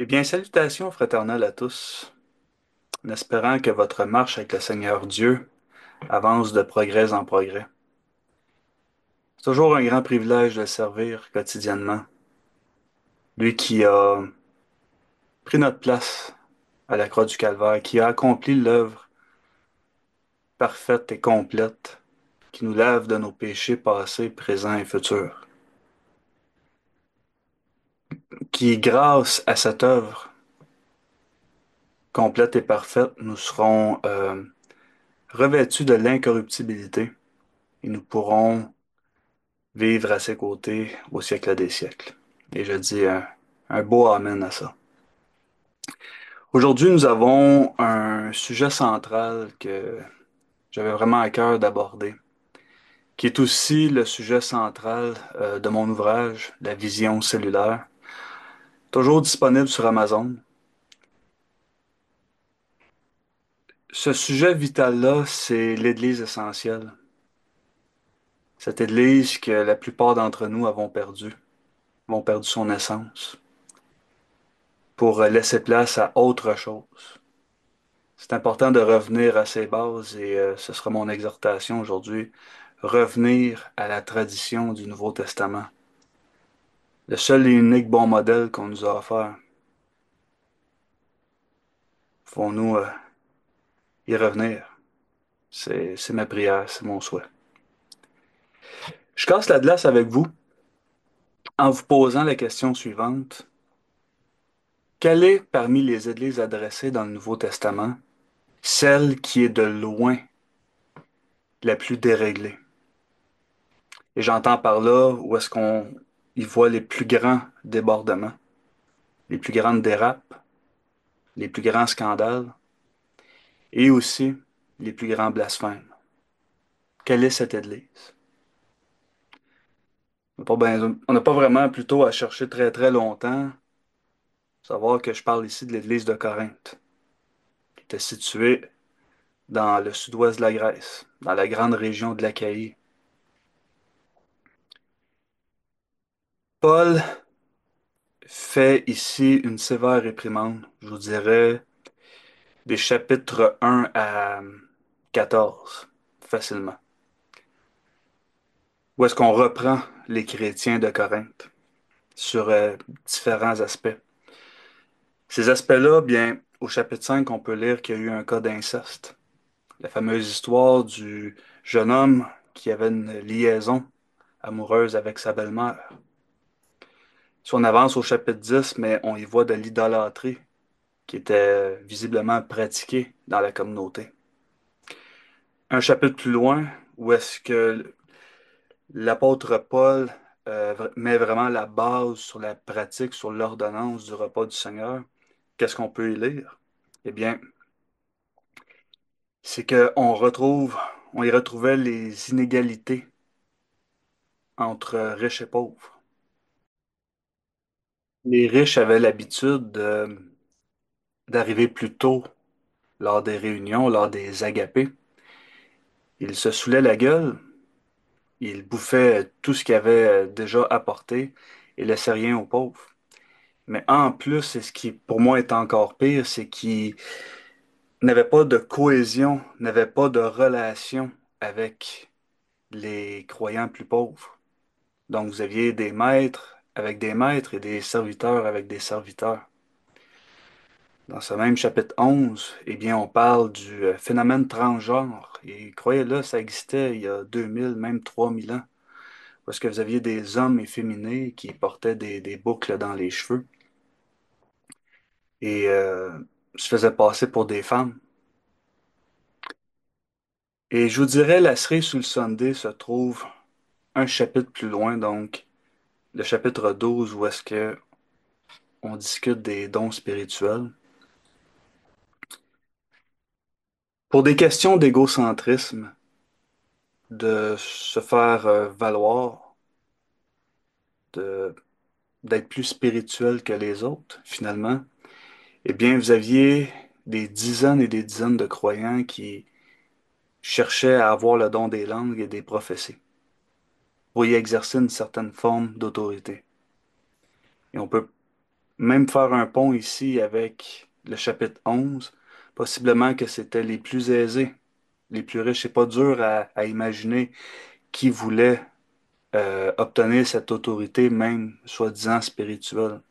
Eh bien, salutations fraternelles à tous, en espérant que votre marche avec le Seigneur Dieu avance de progrès en progrès. C'est toujours un grand privilège de le servir quotidiennement, lui qui a pris notre place à la croix du Calvaire, qui a accompli l'œuvre parfaite et complète, qui nous lave de nos péchés passés, présents et futurs, qui, grâce à cette œuvre complète et parfaite, nous serons revêtus de l'incorruptibilité et nous pourrons vivre à ses côtés au siècle des siècles. Et je dis un beau amen à ça. Aujourd'hui, nous avons un sujet central que j'avais vraiment à cœur d'aborder, qui est aussi le sujet central de mon ouvrage, La vision cellulaire, toujours disponible sur Amazon. Ce sujet vital-là, c'est l'Église essentielle. Cette Église que la plupart d'entre nous avons perdu son essence, pour laisser place à autre chose. C'est important de revenir à ses bases et ce sera mon exhortation aujourd'hui, revenir à la tradition du Nouveau Testament, le seul et unique bon modèle qu'on nous a offert. Faut-nous y revenir? C'est ma prière, c'est mon souhait. Je casse la glace avec vous en vous posant la question suivante. Quelle est, parmi les églises adressées dans le Nouveau Testament, celle qui est de loin la plus déréglée? Et j'entends par là où est-ce qu'on y voit les plus grands débordements, les plus grandes dérapes, les plus grands scandales et aussi les plus grands blasphèmes. Quelle est cette Église? On n'a pas vraiment plutôt à chercher très très longtemps, savoir que je parle ici de l'Église de Corinthe, qui était située dans le sud-ouest de la Grèce, dans la grande région de l'Achaïe. Paul fait ici une sévère réprimande, je vous dirais, des chapitres 1 à 14, facilement. Où est-ce qu'on reprend les chrétiens de Corinthe sur différents aspects. Ces aspects-là, bien, au chapitre 5, on peut lire qu'il y a eu un cas d'inceste. La fameuse histoire du jeune homme qui avait une liaison amoureuse avec sa belle-mère. Si on avance au chapitre 10, mais on y voit de l'idolâtrie qui était visiblement pratiquée dans la communauté. Un chapitre plus loin, où est-ce que l'apôtre Paul met vraiment la base sur la pratique, sur l'ordonnance du repas du Seigneur. Qu'est-ce qu'on peut y lire? Eh bien, c'est on y retrouvait les inégalités entre riches et pauvres. Les riches avaient l'habitude d'arriver plus tôt lors des réunions, lors des agapés. Ils se saoulaient la gueule, ils bouffaient tout ce qu'ils avaient déjà apporté et laissaient rien aux pauvres. Mais en plus, et ce qui pour moi est encore pire, c'est qu'ils n'avaient pas de cohésion, n'avaient pas de relation avec les croyants plus pauvres. Donc vous aviez des maîtres avec des maîtres et des serviteurs avec des serviteurs. Dans ce même chapitre 11, eh bien, on parle du phénomène transgenre. Et croyez-le, ça existait il y a 2000, même 3000 ans. Parce que vous aviez des hommes efféminés qui portaient des boucles dans les cheveux et se faisaient passer pour des femmes. Et je vous dirais, la cerise sur le Sunday se trouve un chapitre plus loin, donc le chapitre 12, où est-ce que on discute des dons spirituels. Pour des questions d'égocentrisme, de se faire valoir, de, d'être plus spirituel que les autres, finalement, eh bien, vous aviez des dizaines et des dizaines de croyants qui cherchaient à avoir le don des langues et des prophéties pour y exercer une certaine forme d'autorité. Et on peut même faire un pont ici avec le chapitre 11, possiblement que c'était les plus aisés, les plus riches. C'est pas dur à imaginer qui voulait obtenir cette autorité, même soi-disant spirituelle.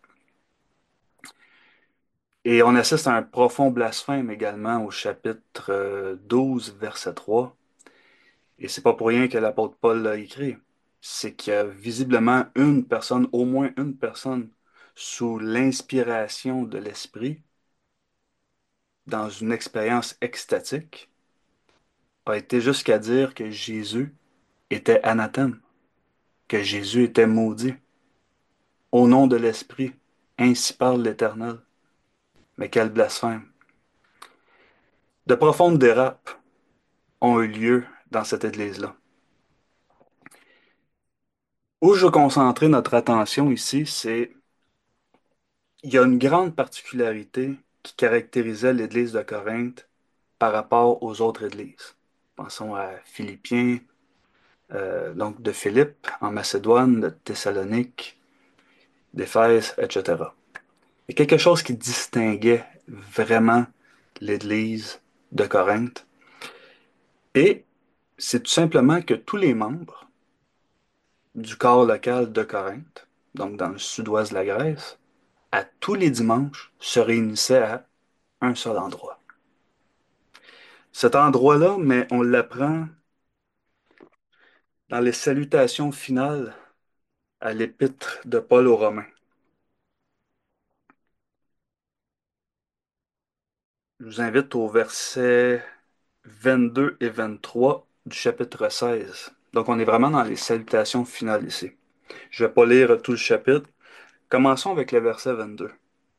Et on assiste à un profond blasphème également au chapitre 12, verset 3. Et c'est pas pour rien que l'apôtre Paul l'a écrit. C'est qu'il y a visiblement une personne, au moins une personne, sous l'inspiration de l'Esprit, dans une expérience extatique, a été jusqu'à dire que Jésus était anathème, que Jésus était maudit, au nom de l'Esprit. Ainsi parle l'Éternel. Mais quel blasphème! De profondes dérapes ont eu lieu dans cette église-là. Où je veux concentrer notre attention ici, c'est il y a une grande particularité qui caractérisait l'église de Corinthe par rapport aux autres églises. Pensons à Philippiens, donc de Philippe en Macédoine, de Thessalonique, d'Éphèse, etc. Il y a quelque chose qui distinguait vraiment l'église de Corinthe, et c'est tout simplement que tous les membres du corps local de Corinthe, donc dans le sud-ouest de la Grèce, à tous les dimanches, se réunissaient à un seul endroit. Cet endroit-là, mais on l'apprend dans les salutations finales à l'épître de Paul aux Romains. Je vous invite au verset 22 et 23 du chapitre 16. Donc on est vraiment dans les salutations finales ici. Je ne vais pas lire tout le chapitre. Commençons avec le verset 22.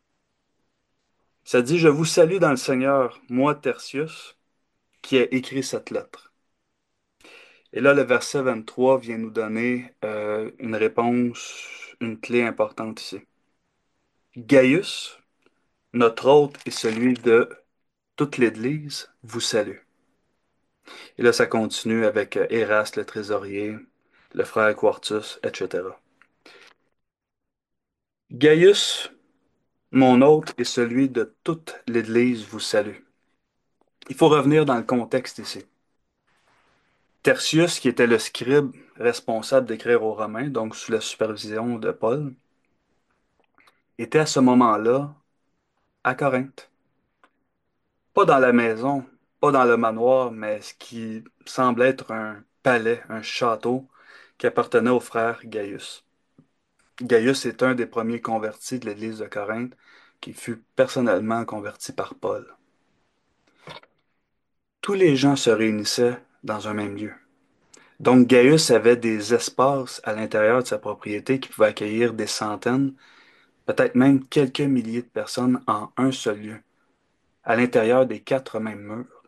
Ça dit, « Je vous salue dans le Seigneur, moi Tertius, qui ai écrit cette lettre. » Et là, le verset 23 vient nous donner une réponse, une clé importante ici. Gaius, notre hôte et celui de toute l'Église, vous salue. Et là, ça continue avec Éraste, le trésorier, le frère Quartus, etc. Gaius, mon hôte et celui de toute l'Église vous salue. Il faut revenir dans le contexte ici. Tertius, qui était le scribe responsable d'écrire aux Romains, donc sous la supervision de Paul, était à ce moment-là à Corinthe. Pas dans la maison, pas dans le manoir, mais ce qui semble être un palais, un château qui appartenait au frère Gaius. Gaius est un des premiers convertis de l'Église de Corinthe qui fut personnellement converti par Paul. Tous les gens se réunissaient dans un même lieu. Donc Gaius avait des espaces à l'intérieur de sa propriété qui pouvaient accueillir des centaines, peut-être même quelques milliers de personnes en un seul lieu, à l'intérieur des quatre mêmes murs.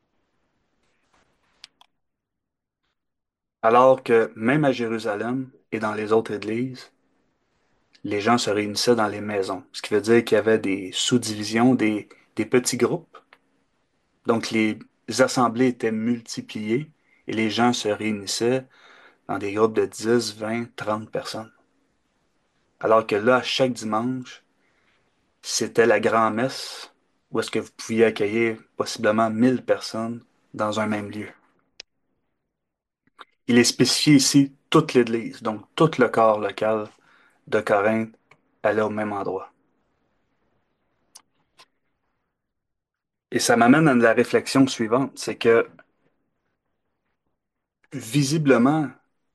Alors que même à Jérusalem et dans les autres églises, les gens se réunissaient dans les maisons, ce qui veut dire qu'il y avait des sous-divisions, des petits groupes. Donc les assemblées étaient multipliées et les gens se réunissaient dans des groupes de 10, 20, 30 personnes. Alors que là, chaque dimanche, c'était la grand-messe où est-ce que vous pouviez accueillir possiblement 1000 personnes dans un même lieu. Il est spécifié ici toute l'Église, donc tout le corps local de Corinthe allait au même endroit. Et ça m'amène à la réflexion suivante, c'est que visiblement,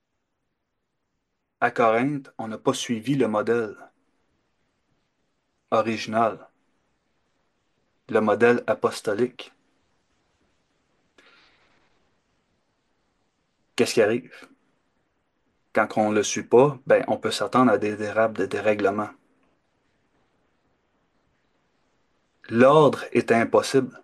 à Corinthe, on n'a pas suivi le modèle original, le modèle apostolique. Qu'est-ce qui arrive? Quand on ne le suit pas, ben, on peut s'attendre à des dérapes, des dérèglements. L'ordre est impossible.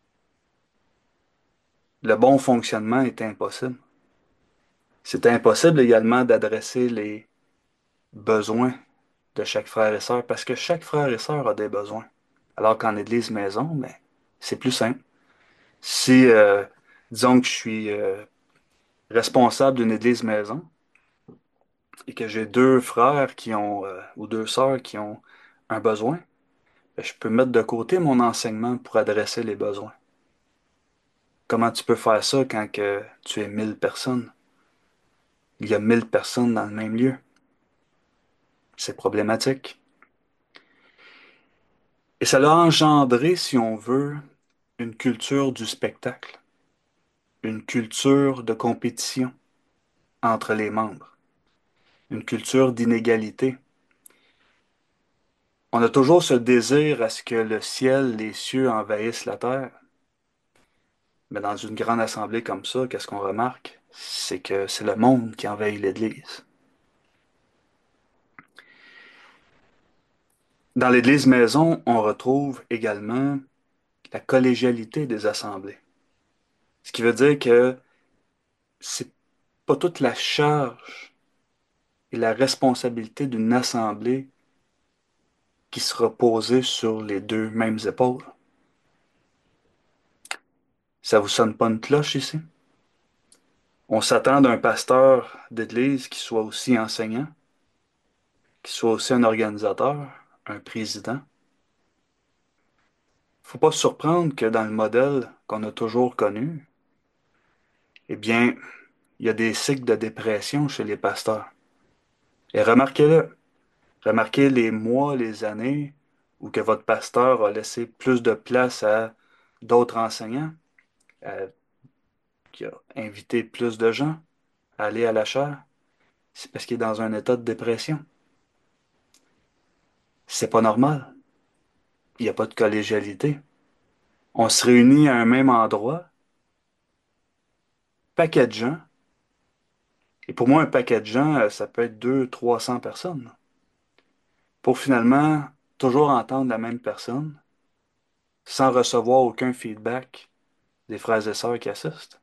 Le bon fonctionnement est impossible. C'est impossible également d'adresser les besoins de chaque frère et sœur parce que chaque frère et sœur a des besoins. Alors qu'en église maison, ben, c'est plus simple. Si, disons que je suis responsable d'une église maison et que j'ai deux frères qui ont, ou deux sœurs qui ont un besoin, ben, je peux mettre de côté mon enseignement pour adresser les besoins. Comment tu peux faire ça quand que tu es 1000 personnes? Il y a 1000 personnes dans le même lieu. C'est problématique. Et ça a engendré, si on veut, une culture du spectacle, une culture de compétition entre les membres, une culture d'inégalité. On a toujours ce désir à ce que le ciel, les cieux envahissent la terre. Mais dans une grande assemblée comme ça, qu'est-ce qu'on remarque? C'est que c'est le monde qui envahit l'Église. Dans l'Église maison, on retrouve également la collégialité des assemblées. Ce qui veut dire que c'est pas toute la charge et la responsabilité d'une assemblée qui sera posée sur les deux mêmes épaules. Ça vous sonne pas une cloche ici? On s'attend d'un pasteur d'église qui soit aussi enseignant, qui soit aussi un organisateur, un président. Faut pas se surprendre que dans le modèle qu'on a toujours connu, eh bien, il y a des cycles de dépression chez les pasteurs. Et remarquez-le, remarquez les mois, les années où que votre pasteur a laissé plus de place à d'autres enseignants, qui a invité plus de gens à aller à la chaire. C'est parce qu'il est dans un état de dépression. C'est pas normal. Il n'y a pas de collégialité. On se réunit à un même endroit, paquet de gens. Et pour moi, un paquet de gens, ça peut être 200, 300 personnes. Pour finalement toujours entendre la même personne, sans recevoir aucun feedback des frères et sœurs qui assistent.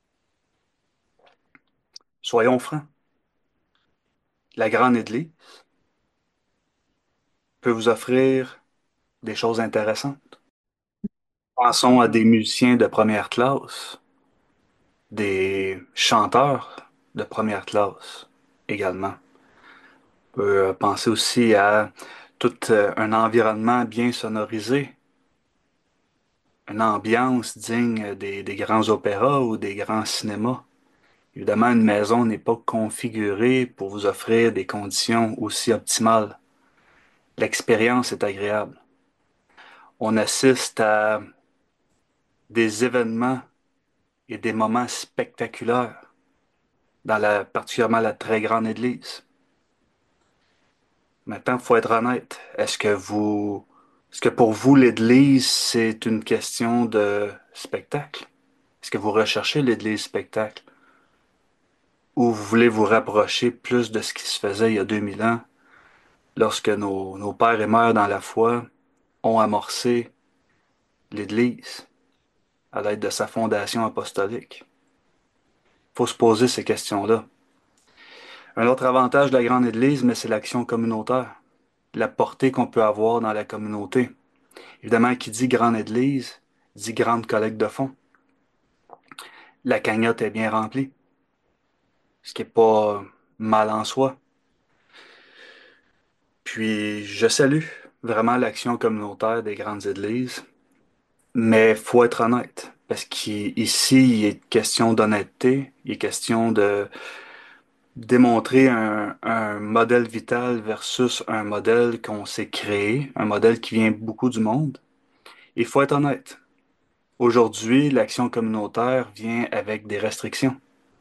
Soyons francs. La grande Église peut vous offrir des choses intéressantes. Pensons à des musiciens de première classe, des chanteurs de première classe également. On peut penser aussi à tout un environnement bien sonorisé, une ambiance digne des grands opéras ou des grands cinémas. Évidemment, une maison n'est pas configurée pour vous offrir des conditions aussi optimales. L'expérience est agréable. On assiste à des événements et des moments spectaculaires dans particulièrement la très grande église. Maintenant, il faut être honnête. Est-ce que pour vous, l'église, c'est une question de spectacle? Est-ce que vous recherchez l'église spectacle? Ou vous voulez vous rapprocher plus de ce qui se faisait il y a 2000 ans, lorsque nos pères et mères dans la foi ont amorcé l'Église à l'aide de sa fondation apostolique? Il faut se poser ces questions-là. Un autre avantage de la grande Église, mais c'est l'action communautaire, la portée qu'on peut avoir dans la communauté. Évidemment, qui dit grande Église, dit grande collecte de fonds. La cagnotte est bien remplie, ce qui n'est pas mal en soi. Puis, je salue vraiment l'action communautaire des grandes églises. Mais faut être honnête, parce qu'ici, il est question d'honnêteté, il est question de démontrer un modèle vital versus un modèle qu'on s'est créé, un modèle qui vient beaucoup du monde. Il faut être honnête. Aujourd'hui, l'action communautaire vient avec des restrictions.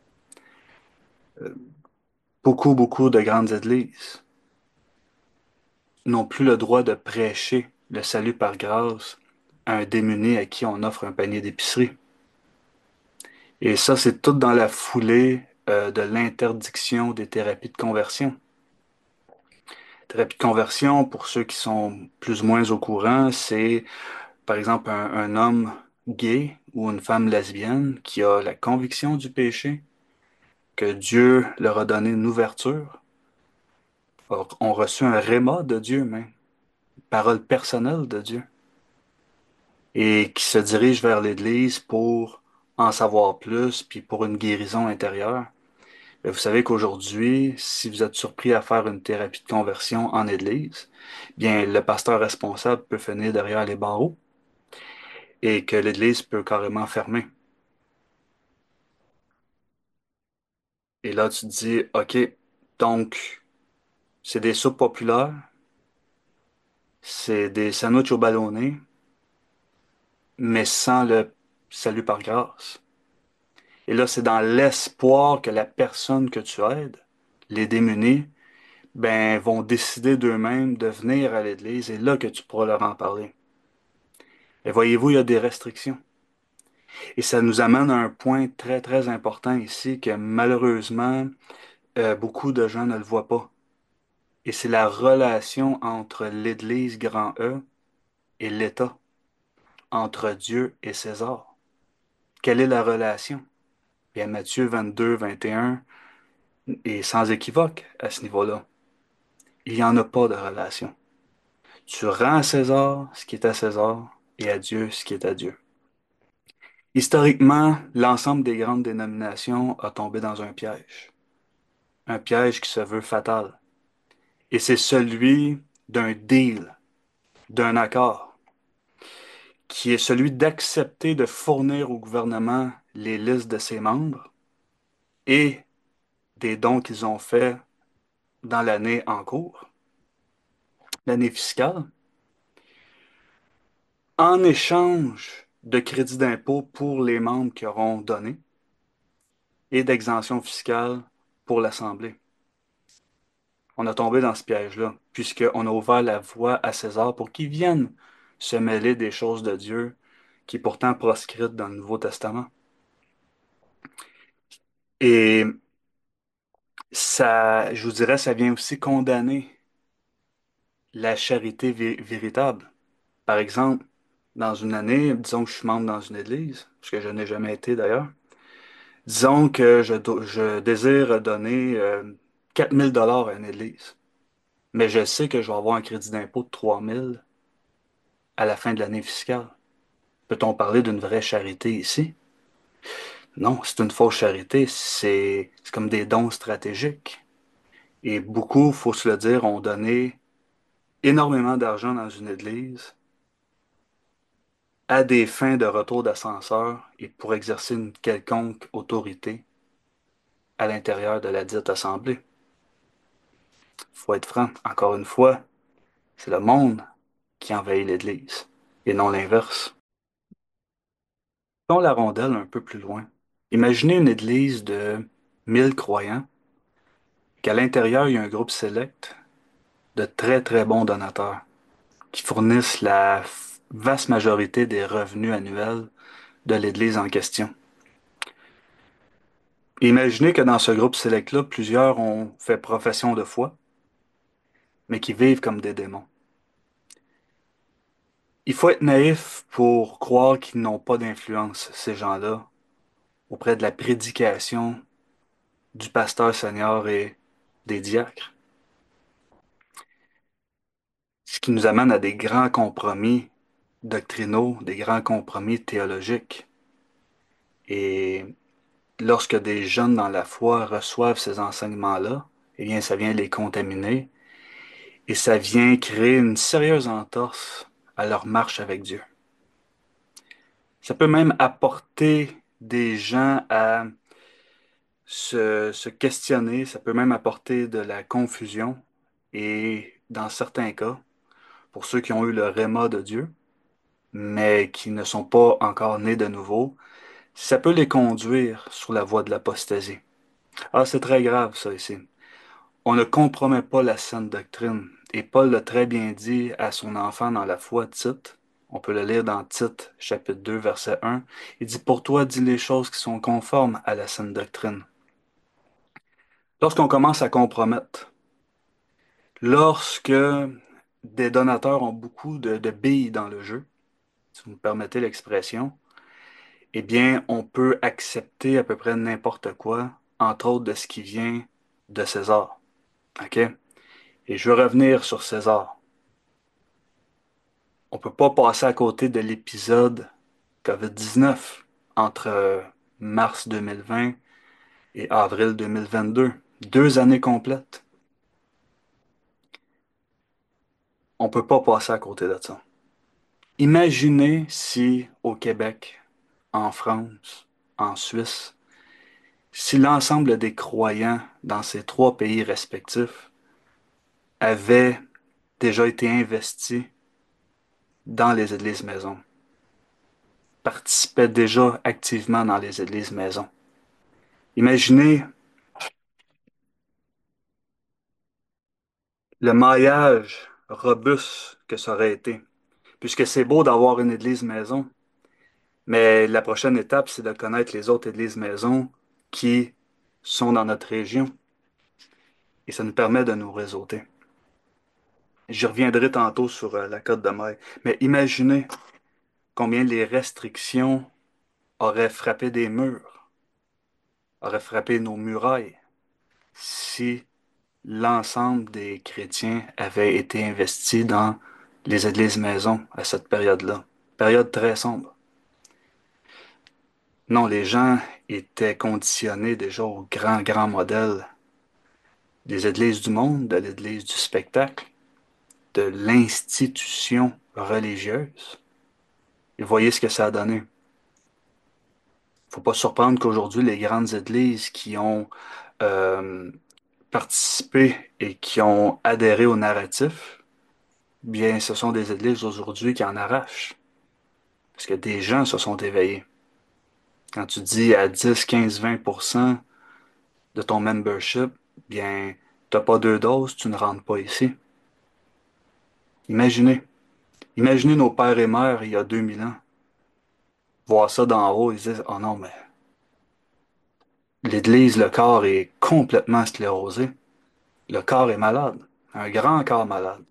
Beaucoup de grandes églises n'ont plus le droit de prêcher le salut par grâce à un démuni à qui on offre un panier d'épicerie. Et ça, c'est tout dans la foulée de l'interdiction des thérapies de conversion. Thérapie de conversion, pour ceux qui sont plus ou moins au courant, c'est par exemple un homme gay ou une femme lesbienne qui a la conviction du péché, que Dieu leur a donné une ouverture, ont reçu un rhéma de Dieu même, parole personnelle de Dieu, et qui se dirigent vers l'Église pour en savoir plus, puis pour une guérison intérieure. Et vous savez qu'aujourd'hui, si vous êtes surpris à faire une thérapie de conversion en Église, bien, le pasteur responsable peut finir derrière les barreaux et que l'Église peut carrément fermer. Et là, tu te dis, OK, donc, c'est des soupes populaires, c'est des sandwichs au ballonné, mais sans le salut par grâce. Et là, c'est dans l'espoir que la personne que tu aides, les démunis, ben, vont décider d'eux-mêmes de venir à l'Église et là que tu pourras leur en parler. Et voyez-vous, il y a des restrictions. Et ça nous amène à un point très, très important ici que malheureusement, beaucoup de gens ne le voient pas. Et c'est la relation entre l'Église grand E et l'État, entre Dieu et César. Quelle est la relation? Bien, Matthieu 22, 21 est sans équivoque à ce niveau-là. Il n'y en a pas de relation. Tu rends à César ce qui est à César et à Dieu ce qui est à Dieu. Historiquement, l'ensemble des grandes dénominations a tombé dans un piège qui se veut fatal. Et c'est celui d'un deal, d'un accord, qui est celui d'accepter de fournir au gouvernement les listes de ses membres et des dons qu'ils ont faits dans l'année en cours, l'année fiscale, en échange de crédits d'impôt pour les membres qui auront donné et d'exemption fiscale pour l'Assemblée. On a tombé dans ce piège-là, puisqu'on a ouvert la voie à César pour qu'il vienne se mêler des choses de Dieu qui est pourtant proscrite dans le Nouveau Testament. Et ça, je vous dirais, ça vient aussi condamner la charité véritable. Par exemple, dans une année, disons que je suis membre dans une église, ce que je n'ai jamais été d'ailleurs, disons que je désire donner 4 000 $ à une église, mais je sais que je vais avoir un crédit d'impôt de 3 000 à la fin de l'année fiscale. Peut-on parler d'une vraie charité ici? Non, c'est une fausse charité, c'est comme des dons stratégiques. Et beaucoup, faut se le dire, ont donné énormément d'argent dans une église à des fins de retour d'ascenseur et pour exercer une quelconque autorité à l'intérieur de la dite assemblée. Faut être franc, encore une fois, c'est le monde qui envahit l'Église et non l'inverse. Prenons la rondelle un peu plus loin. Imaginez une Église de 1 000 croyants, qu'à l'intérieur, il y a un groupe sélect de très très bons donateurs qui fournissent la vaste majorité des revenus annuels de l'Église en question. Imaginez que dans ce groupe sélect-là, plusieurs ont fait profession de foi, mais qui vivent comme des démons. Il faut être naïf pour croire qu'ils n'ont pas d'influence, ces gens-là, auprès de la prédication du pasteur senior et des diacres. Ce qui nous amène à des grands compromis doctrinaux, des grands compromis théologiques. Et lorsque des jeunes dans la foi reçoivent ces enseignements-là, eh bien, ça vient les contaminer et ça vient créer une sérieuse entorse à leur marche avec Dieu. Ça peut même apporter des gens à se questionner, ça peut même apporter de la confusion et dans certains cas, pour ceux qui ont eu le réma de Dieu, mais qui ne sont pas encore nés de nouveau, ça peut les conduire sur la voie de l'apostasie. Ah, c'est très grave ça ici. On ne compromet pas la saine doctrine. Et Paul l'a très bien dit à son enfant dans la foi, Tite. On peut le lire dans Tite, chapitre 2, verset 1. Il dit, pour toi, dis les choses qui sont conformes à la saine doctrine. Lorsqu'on commence à compromettre, lorsque des donateurs ont beaucoup de billes dans le jeu, si vous me permettez l'expression, eh bien, on peut accepter à peu près n'importe quoi, entre autres de ce qui vient de César. OK? Et je veux revenir sur César. On peut pas passer à côté de l'épisode COVID-19 entre mars 2020 et avril 2022. 2 années complètes. On ne peut pas passer à côté de ça. Imaginez si au Québec, en France, en Suisse, si l'ensemble des croyants dans ces trois pays respectifs avaient déjà été investis dans les églises maisons, participaient déjà activement dans les églises maisons. Imaginez le maillage robuste que ça aurait été, puisque c'est beau d'avoir une église maison, mais la prochaine étape, c'est de connaître les autres églises maisons qui sont dans notre région, et ça nous permet de nous réseauter. J'y reviendrai tantôt sur la Côte de Maille, mais imaginez combien les restrictions auraient frappé des murs, auraient frappé nos murailles, si l'ensemble des chrétiens avaient été investis dans les églises maisons à cette période-là. Période très sombre. Non, les gens étaient conditionnés déjà au grand, grand modèle des églises du monde, de l'église du spectacle, de l'institution religieuse. Et voyez ce que ça a donné. Faut pas se surprendre qu'aujourd'hui, les grandes églises qui ont euh, participé et qui ont adhéré au narratif, bien, ce sont des églises aujourd'hui qui en arrachent. Parce que des gens se sont éveillés. Quand tu dis à 10, 15, 20% de ton membership, bien, t'as pas deux doses, tu ne rentres pas ici. Imaginez. Imaginez nos pères et mères il y a 2000 ans. Voir ça d'en haut, ils disent, oh non, mais l'Église, le corps est complètement sclérosé. Le corps est malade. Un grand corps malade.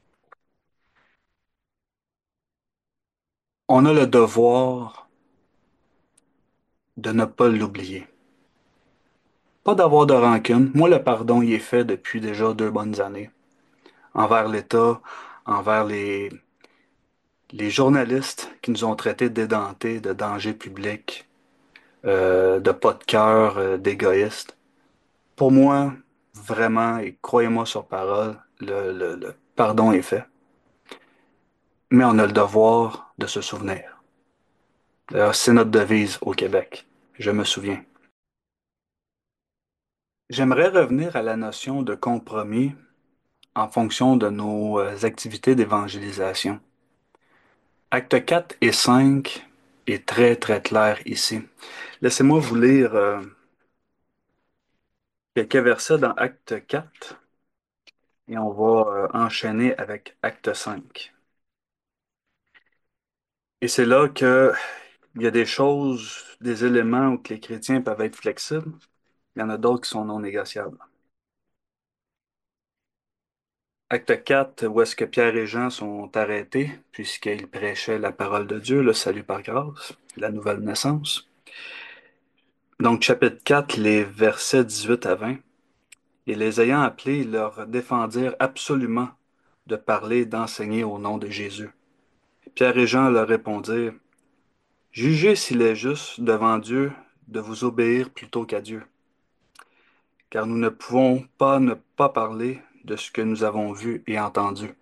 On a le devoir de ne pas l'oublier. Pas d'avoir de rancune. Moi, le pardon, il est fait depuis déjà 2 bonnes années. Envers l'État, envers les journalistes qui nous ont traités d'édentés, de danger public, de pas de cœur, d'égoïstes. Pour moi, vraiment, et croyez-moi sur parole, le pardon est fait. Mais on a le devoir de se souvenir. D'ailleurs, c'est notre devise au Québec. Je me souviens. J'aimerais revenir à la notion de compromis en fonction de nos activités d'évangélisation. Acte 4 et 5 est très très clair ici. Laissez-moi vous lire quelques versets dans Acte 4 et on va enchaîner avec Acte 5. Et c'est là que il y a des choses, des éléments où que les chrétiens peuvent être flexibles. Il y en a d'autres qui sont non négociables. Acte 4, où est-ce que Pierre et Jean sont arrêtés puisqu'ils prêchaient la parole de Dieu, le salut par grâce, la nouvelle naissance. Donc, chapitre 4, les versets 18 à 20. Et les ayant appelés, ils leur défendirent absolument de parler et d'enseigner au nom de Jésus. Pierre et Jean leur répondirent, jugez s'il est juste devant Dieu de vous obéir plutôt qu'à Dieu, car nous ne pouvons pas ne pas parler de ce que nous avons vu et entendu.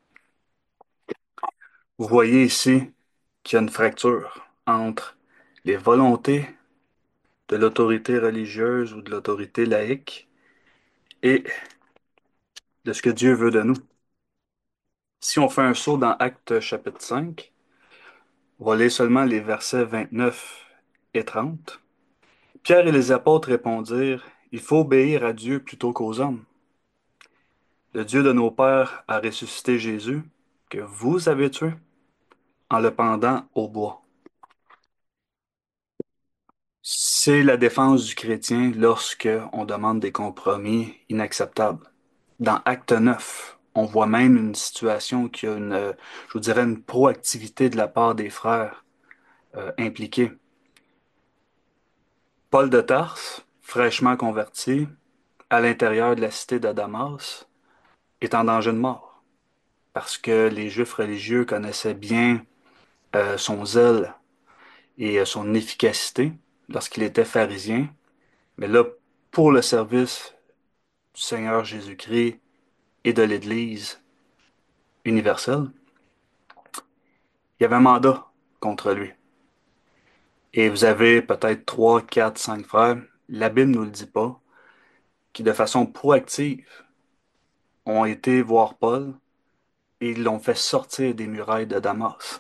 Vous voyez ici qu'il y a une fracture entre les volontés de l'autorité religieuse ou de l'autorité laïque et de ce que Dieu veut de nous. Si on fait un saut dans Actes chapitre 5, on va lire seulement les versets 29 et 30. Pierre et les apôtres répondirent, il faut obéir à Dieu plutôt qu'aux hommes. Le Dieu de nos pères a ressuscité Jésus, que vous avez tué, en le pendant au bois. C'est la défense du chrétien lorsque on demande des compromis inacceptables. Dans Acte 9, on voit même une situation qui a je vous dirais, une proactivité de la part des frères impliqués. Paul de Tarse, fraîchement converti, à l'intérieur de la cité de Damas, est en danger de mort parce que les Juifs religieux connaissaient bien son zèle et son efficacité lorsqu'il était pharisien Mais là, pour le service du Seigneur Jésus-Christ et de l'Église universelle, il y avait un mandat contre lui. Et vous avez peut-être trois, quatre, cinq frères, la Bible ne nous le dit pas, qui de façon proactive ont été voir Paul et ils l'ont fait sortir des murailles de Damas.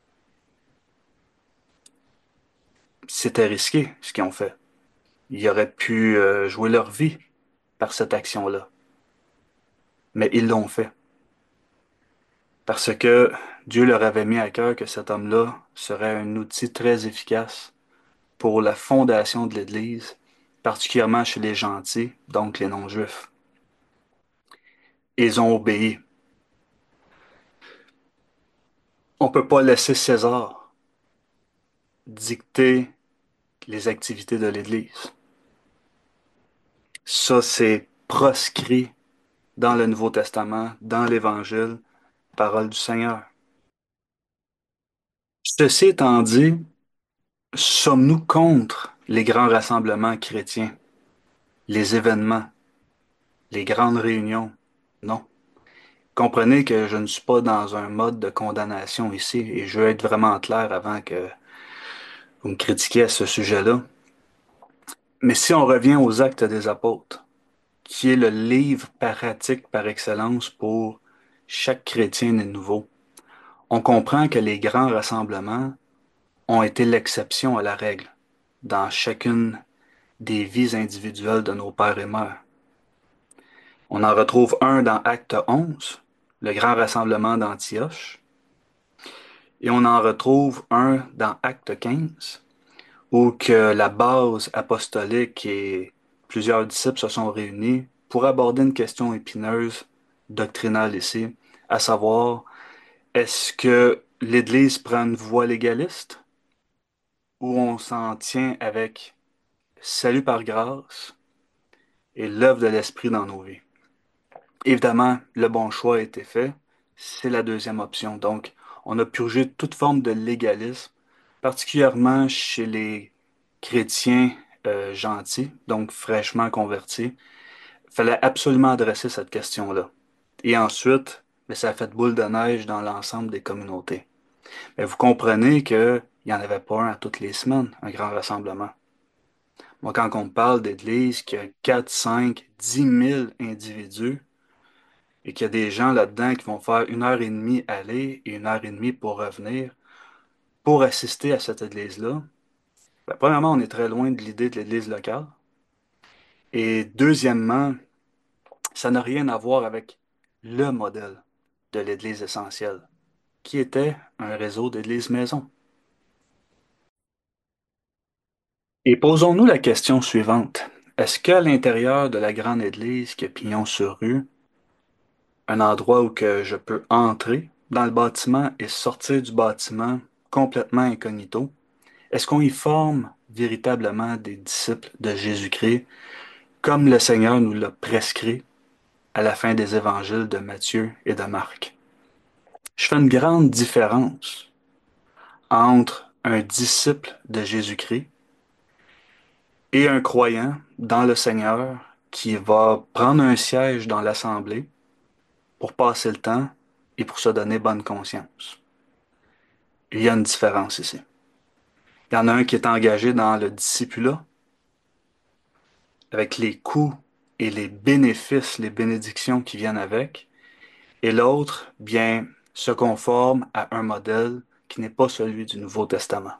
C'était risqué ce qu'ils ont fait. Ils auraient pu jouer leur vie par cette action-là. Mais ils l'ont fait. Parce que Dieu leur avait mis à cœur que cet homme-là serait un outil très efficace pour la fondation de l'Église, particulièrement chez les gentils, donc les non-juifs. Ils ont obéi. On ne peut pas laisser César dicter les activités de l'Église. Ça, c'est proscrit dans le Nouveau Testament, dans l'Évangile, parole du Seigneur. Ceci étant dit, sommes-nous contre les grands rassemblements chrétiens, les événements, les grandes réunions? Non. Comprenez que je ne suis pas dans un mode de condamnation ici et je veux être vraiment clair avant que vous me critiquiez à ce sujet-là. Mais si on revient aux Actes des Apôtres, qui est le livre pratique par excellence pour chaque chrétien né nouveau, on comprend que les grands rassemblements ont été l'exception à la règle dans chacune des vies individuelles de nos pères et mères. On en retrouve un dans Acte 11, le grand rassemblement d'Antioche, et on en retrouve un dans Acte 15, où que la base apostolique et plusieurs disciples se sont réunis pour aborder une question épineuse, doctrinale ici, à savoir, est-ce que l'Église prend une voie légaliste ou on s'en tient avec salut par grâce et l'œuvre de l'Esprit dans nos vies? Évidemment, le bon choix a été fait. C'est la deuxième option. Donc, on a purgé toute forme de légalisme, particulièrement chez les chrétiens gentils, donc fraîchement convertis. Il fallait absolument adresser cette question-là. Et ensuite, mais ça a fait boule de neige dans l'ensemble des communautés. Mais vous comprenez qu'il n'y en avait pas un à toutes les semaines, un grand rassemblement. Moi, quand on me parle d'église qui a 4, 5, 10 000 individus, et qu'il y a des gens là-dedans qui vont faire une heure et demie aller et une heure et demie pour revenir pour assister à cette église-là, ben, premièrement, on est très loin de l'idée de l'église locale. Et deuxièmement, ça n'a rien à voir avec le modèle de l'église essentielle, qui était un réseau d'églises maison. Et posons-nous la question suivante. Est-ce qu'à l'intérieur de la grande église qui a pignon sur rue, un endroit où que je peux entrer dans le bâtiment et sortir du bâtiment complètement incognito, est-ce qu'on y forme véritablement des disciples de Jésus-Christ comme le Seigneur nous l'a prescrit à la fin des évangiles de Matthieu et de Marc? Je fais une grande différence entre un disciple de Jésus-Christ et un croyant dans le Seigneur qui va prendre un siège dans l'assemblée pour passer le temps et pour se donner bonne conscience. Il y a une différence ici. Il y en a un qui est engagé dans le discipulat avec les coûts et les bénéfices, les bénédictions qui viennent avec, et l'autre, bien, se conforme à un modèle qui n'est pas celui du Nouveau Testament.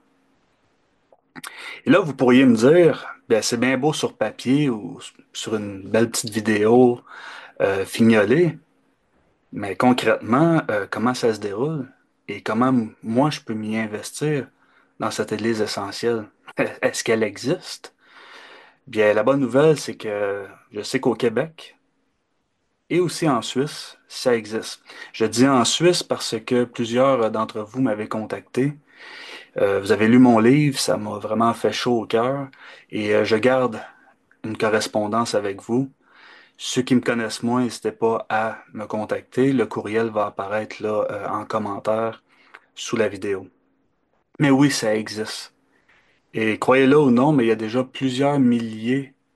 Et là, vous pourriez me dire, bien, c'est bien beau sur papier ou sur une belle petite vidéo fignolée, mais concrètement, comment ça se déroule et comment moi je peux m'y investir dans cette Église essentielle? Est-ce qu'elle existe? Bien, la bonne nouvelle, c'est que je sais qu'au Québec et aussi en Suisse, ça existe. Je dis en Suisse parce que plusieurs d'entre vous m'avaient contacté. Vous avez lu mon livre, ça m'a vraiment fait chaud au cœur et je garde une correspondance avec vous. Ceux qui me connaissent moins, n'hésitez pas à me contacter. Le courriel va apparaître là en commentaire sous la vidéo. Mais oui, ça existe. Et croyez-le ou non, mais il y a déjà plusieurs milliers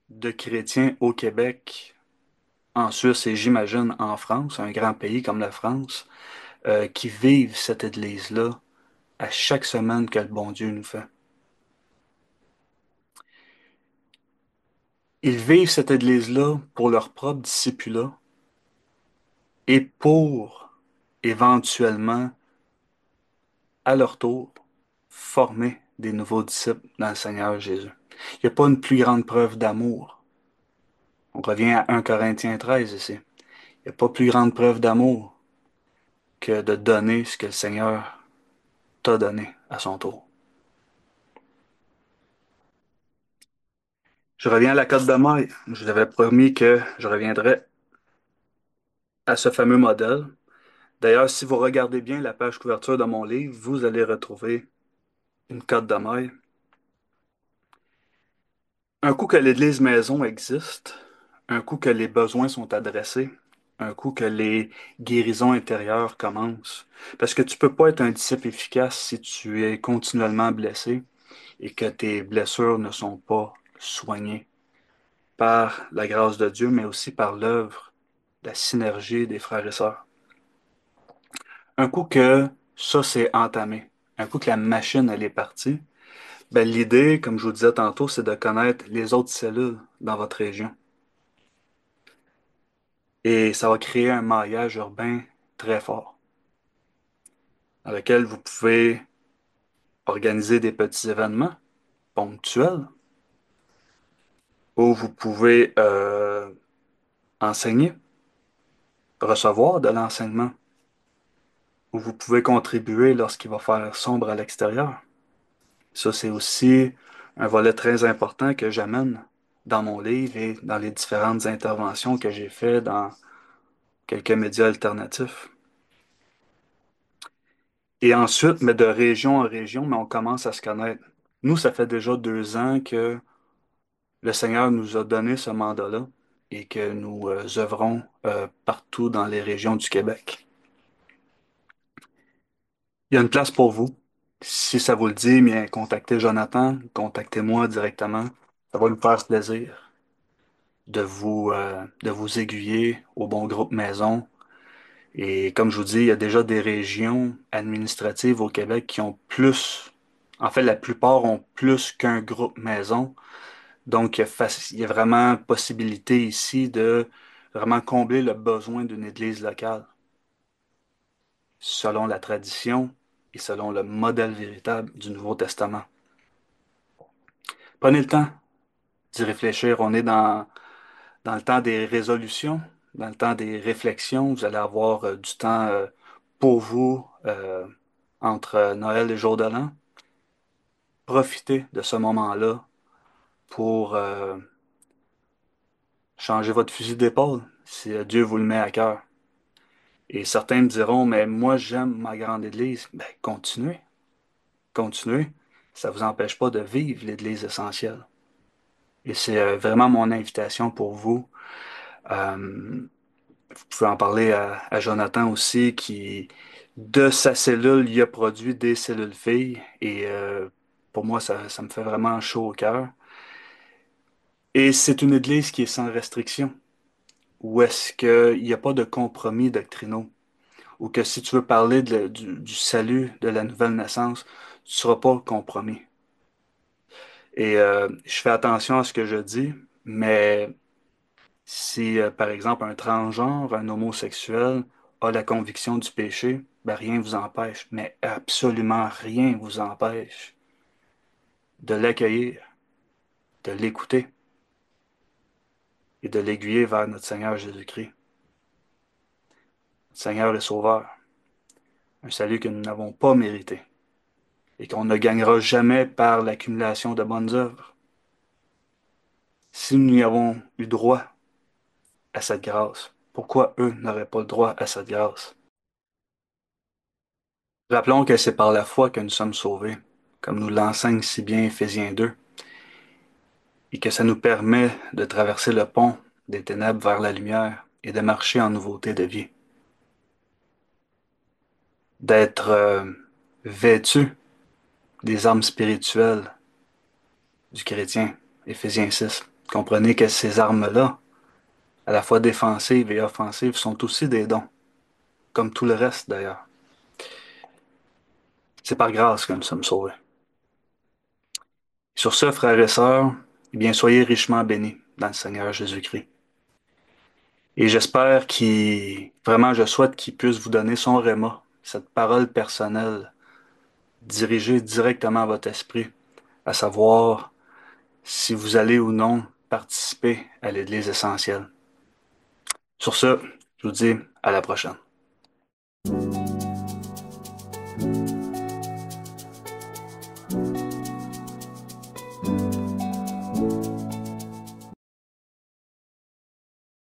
de chrétiens au Québec, en Suisse et j'imagine en France, un grand pays comme la France, qui vivent cette Église-là à chaque semaine que le bon Dieu nous fait. Ils vivent cette Église-là pour leur propre discipulat et pour éventuellement, à leur tour, former des nouveaux disciples dans le Seigneur Jésus. Il n'y a pas une plus grande preuve d'amour. On revient à 1 Corinthiens 13 ici. Il n'y a pas plus grande preuve d'amour que de donner ce que le Seigneur t'a donné à son tour. Je reviens à la Côte de Maille. Je vous avais promis que je reviendrais à ce fameux modèle. D'ailleurs, si vous regardez bien la page couverture de mon livre, vous allez retrouver une Côte de Maille. Un coup que l'Église maison existe, un coup que les besoins sont adressés, un coup que les guérisons intérieures commencent. Parce que tu peux pas être un disciple efficace si tu es continuellement blessé et que tes blessures ne sont pas soignées par la grâce de Dieu, mais aussi par l'œuvre, la synergie des frères et sœurs. Un coup que ça c'est entamé, un coup que la machine elle est partie, ben, l'idée, comme je vous disais tantôt, c'est de connaître les autres cellules dans votre région. Et ça va créer un maillage urbain très fort, dans lequel vous pouvez organiser des petits événements ponctuels, où vous pouvez enseigner, recevoir de l'enseignement, où vous pouvez contribuer lorsqu'il va faire sombre à l'extérieur. Ça, c'est aussi un volet très important que j'amène dans mon livre et dans les différentes interventions que j'ai faites dans quelques médias alternatifs. Et ensuite, mais de région en région, mais on commence à se connaître. Nous, ça fait déjà 2 ans que le Seigneur nous a donné ce mandat-là et que nous œuvrons partout dans les régions du Québec. Il y a une place pour vous. Si ça vous le dit, bien, contactez Jonathan, contactez-moi directement. Ça va nous faire plaisir de vous aiguiller au bon groupe maison. Et comme je vous dis, il y a déjà des régions administratives au Québec qui ont plus, en fait, la plupart ont plus qu'un groupe maison. Donc, il y a vraiment possibilité ici de vraiment combler le besoin d'une église locale, selon la tradition et selon le modèle véritable du Nouveau Testament. Prenez le temps d'y réfléchir. On est dans le temps des résolutions, dans le temps des réflexions. Vous allez avoir du temps pour vous entre Noël et Jour de l'An. Profitez de ce moment-là pour changer votre fusil d'épaule si Dieu vous le met à cœur. Et certains me diront, mais moi j'aime ma grande église. Ben, continuez, continuez. Ça ne vous empêche pas de vivre l'église essentielle. Et c'est vraiment mon invitation pour vous. Vous pouvez en parler à Jonathan aussi, qui, de sa cellule, il a produit des cellules filles. Et pour moi, ça me fait vraiment chaud au cœur. Et c'est une église qui est sans restriction, où est-ce qu'il n'y a pas de compromis doctrinaux, ou que si tu veux parler du salut, de la nouvelle naissance, tu ne seras pas compromis. Et je fais attention à ce que je dis, mais si, par exemple, un transgenre, un homosexuel a la conviction du péché, ben rien ne vous empêche, mais absolument rien ne vous empêche de l'accueillir, de l'écouter et de l'aiguiller vers notre Seigneur Jésus-Christ, Seigneur et Sauveur, un salut que nous n'avons pas mérité et qu'on ne gagnera jamais par l'accumulation de bonnes œuvres. Si nous y avons eu droit à cette grâce, pourquoi eux n'auraient pas le droit à cette grâce? Rappelons que c'est par la foi que nous sommes sauvés, comme nous l'enseigne si bien Éphésiens 2, et que ça nous permet de traverser le pont des ténèbres vers la lumière et de marcher en nouveauté de vie, d'être vêtus des armes spirituelles du chrétien, Éphésiens 6. Comprenez que ces armes-là, à la fois défensives et offensives, sont aussi des dons, comme tout le reste d'ailleurs. C'est par grâce que nous sommes sauvés. Sur ce, frères et sœurs, eh bien, soyez richement bénis dans le Seigneur Jésus-Christ. Et j'espère vraiment, je souhaite qu'il puisse vous donner son réma, cette parole personnelle dirigée directement à votre esprit, à savoir si vous allez ou non participer à l'Église essentielle. Sur ce, je vous dis à la prochaine.